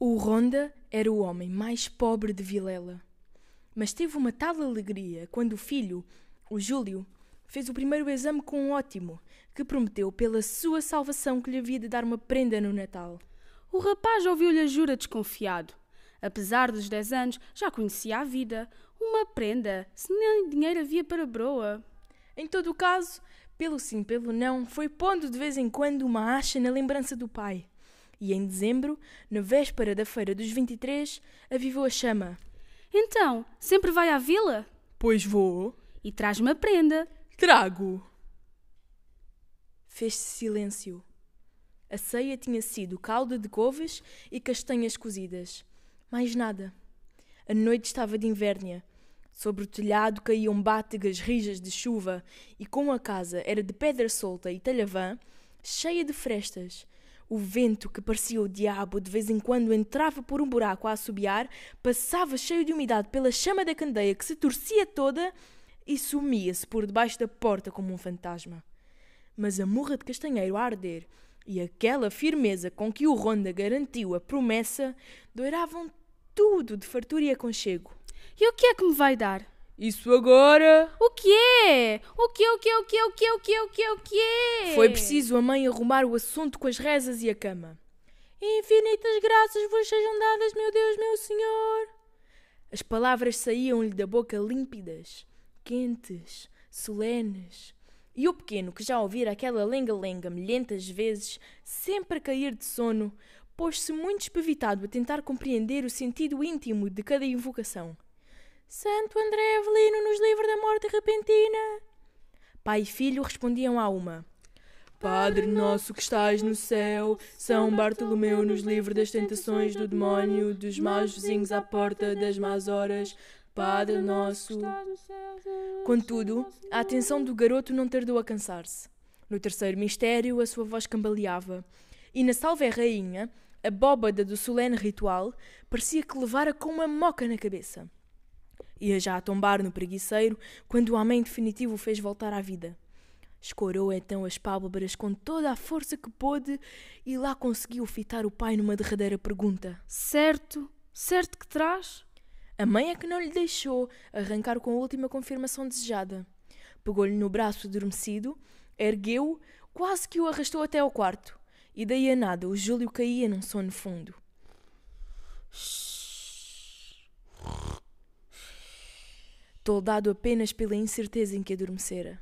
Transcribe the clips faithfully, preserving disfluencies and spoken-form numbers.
O Ronda era o homem mais pobre de Vilela, mas teve uma tal alegria quando o filho, o Júlio, fez o primeiro exame com um ótimo, que prometeu pela sua salvação que lhe havia de dar uma prenda no Natal. O rapaz ouviu-lhe a jura desconfiado. Apesar dos dez anos, já conhecia a vida. Uma prenda, se nem dinheiro havia para broa. Em todo o caso, pelo sim, pelo não, foi pondo de vez em quando uma acha na lembrança do pai. E em dezembro, na véspera da feira dos vinte e três, avivou a chama. Então, sempre vai à vila? Pois vou. E traz-me a prenda. Trago. Fez-se silêncio. A ceia tinha sido caldo de couves e castanhas cozidas. Mais nada. A noite estava de invérnia. Sobre o telhado caíam bátegas rijas de chuva e como a casa era de pedra solta e talhavã, cheia de frestas, o vento, que parecia o diabo, de vez em quando entrava por um buraco a assobiar, passava cheio de umidade pela chama da candeia que se torcia toda e sumia-se por debaixo da porta como um fantasma. Mas a murra de castanheiro a arder e aquela firmeza com que o Ronda garantiu a promessa doiravam tudo de fartura e aconchego. E o que é que me vai dar? Isso agora... O que é? O que é, o que é, o que é, o que é, o que é, o que é, o que é? Foi preciso a mãe arrumar o assunto com as rezas e a cama. Infinitas graças vos sejam dadas, meu Deus, meu Senhor. As palavras saíam-lhe da boca límpidas, quentes, solenes. E o pequeno, que já ouvira aquela lenga-lenga milhentas vezes, sempre a cair de sono, pôs-se muito espevitado a tentar compreender o sentido íntimo de cada invocação. Santo André Avelino nos livre da morte repentina. Pai e filho respondiam à uma. Padre nosso que estais no céu, São Bartolomeu nos livre das tentações do demónio, dos maus vizinhos à porta das más horas. Padre nosso... Contudo, a atenção do garoto não tardou a cansar-se. No terceiro mistério, a sua voz cambaleava. E na Salve Rainha, a bóbada do solene ritual parecia que levara com uma moca na cabeça. Ia já a tombar no preguiceiro quando o amém definitivo o fez voltar à vida. Escorou então as pálpebras com toda a força que pôde e lá conseguiu fitar o pai numa derradeira pergunta. Certo, certo que traz? A mãe é que não lhe deixou arrancar com a última confirmação desejada. Pegou-lhe no braço adormecido, ergueu-o, quase que o arrastou até ao quarto. E daí a nada o Júlio caía num sono fundo. Toldado apenas pela incerteza em que adormecera.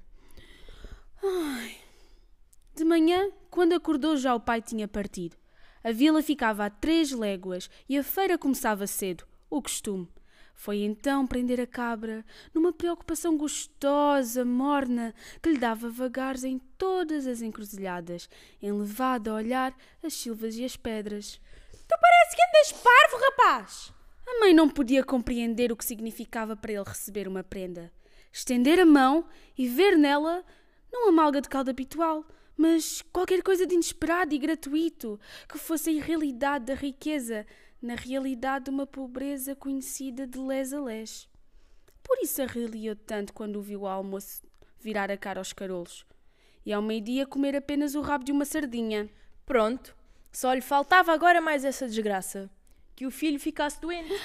Ai. De manhã, quando acordou, já o pai tinha partido. A vila ficava a três léguas e a feira começava cedo, o costume. Foi então prender a cabra, numa preocupação gostosa, morna, que lhe dava vagares em todas as encruzilhadas, enlevado a olhar as silvas e as pedras. Tu parece que andas parvo, rapaz! A mãe não podia compreender o que significava para ele receber uma prenda. Estender a mão e ver nela, não a malga de caldo habitual, mas qualquer coisa de inesperado e gratuito, que fosse a irrealidade da riqueza, na realidade uma pobreza conhecida de les a les. Por isso arreliou tanto quando o viu ao almoço virar a cara aos carolos. E ao meio-dia comer apenas o rabo de uma sardinha. Pronto, só lhe faltava agora mais essa desgraça. Que o filho ficasse doente.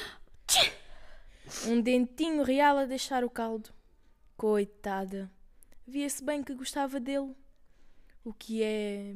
Um dentinho real a deixar o caldo. Coitada. Via-se bem que gostava dele. O que é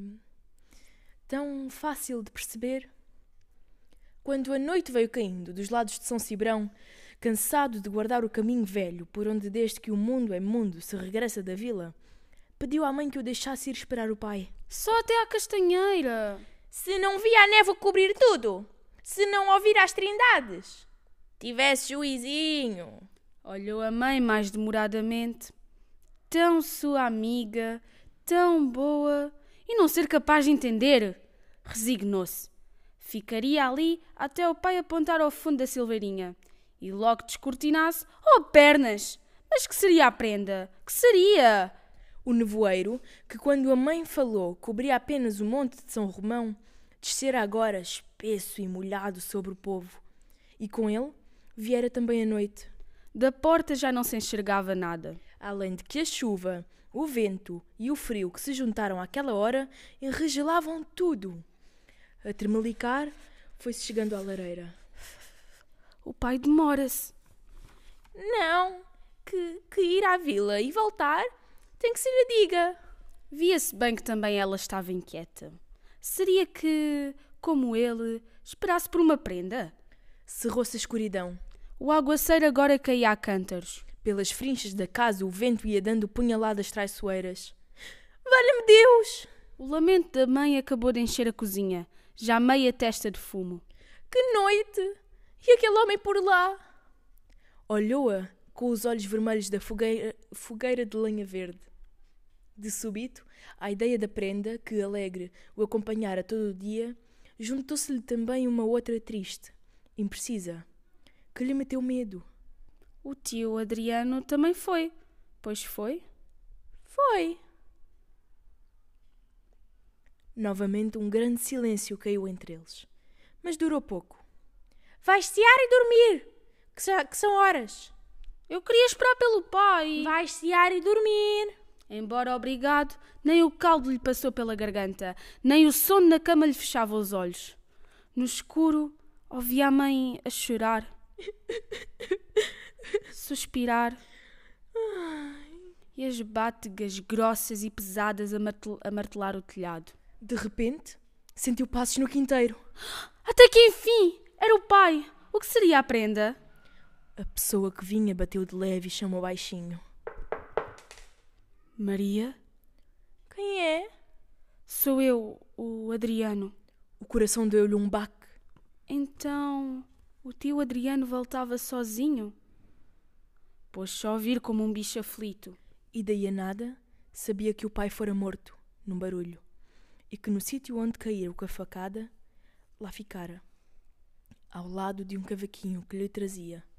tão fácil de perceber. Quando a noite veio caindo dos lados de São Cibrão, cansado de guardar o caminho velho por onde desde que o mundo é mundo se regressa da vila, pediu à mãe que o deixasse ir esperar o pai. Só até à castanheira. Se não via a névoa cobrir tudo, se não ouvir as trindades, tivesse juizinho. Olhou a mãe mais demoradamente. Tão sua amiga, tão boa, e não ser capaz de entender. Resignou-se. Ficaria ali até o pai apontar ao fundo da silveirinha. E logo descortinasse, oh pernas! Mas que seria a prenda? Que seria? O nevoeiro, que quando a mãe falou cobria apenas o monte de São Romão, descera agora espesso e molhado sobre o povo. E com ele viera também a noite. Da porta já não se enxergava nada. Além de que a chuva, o vento e o frio que se juntaram àquela hora enregelavam tudo. A tremelicar, Foi-se chegando à lareira. O pai demora-se. Não, que, que ir à vila e voltar tem que se lhe diga. Via-se bem que também ela estava inquieta. Seria que, como ele, esperasse por uma prenda? Cerrou-se a escuridão. O aguaceiro agora caía a cântaros. Pelas frinchas da casa o vento ia dando punhaladas traiçoeiras. Valha-me Deus! O lamento da mãe acabou de encher a cozinha, já meia testa de fumo. Que noite! E aquele homem por lá? Olhou-a com os olhos vermelhos da fogueira, fogueira de lenha verde. De súbito, à ideia da prenda, que alegre o acompanhara todo o dia, juntou-se-lhe também uma outra triste, imprecisa, que lhe meteu medo. O tio Adriano também foi. Pois foi? Foi. Novamente um grande silêncio caiu entre eles, mas durou pouco. Vais cear e dormir, que, já, que são horas. Eu queria esperar pelo pai. Vais cear e dormir. Embora obrigado, nem o caldo lhe passou pela garganta, nem o sono na cama lhe fechava os olhos. No escuro, ouvia a mãe a chorar, suspirar, e as bátegas grossas e pesadas a, martel- a martelar o telhado. De repente, sentiu passos no quinteiro. Até que enfim, era o pai. O que seria a prenda? A pessoa que vinha bateu de leve e chamou baixinho. Maria? Quem é? Sou eu, o Adriano. O coração deu-lhe um baque. Então, o tio Adriano voltava sozinho? Pôs-se a ouvir como um bicho aflito. E daí a nada, sabia que o pai fora morto, num barulho, e que no sítio onde caíra com a facada, lá ficara, ao lado de um cavaquinho que lhe trazia,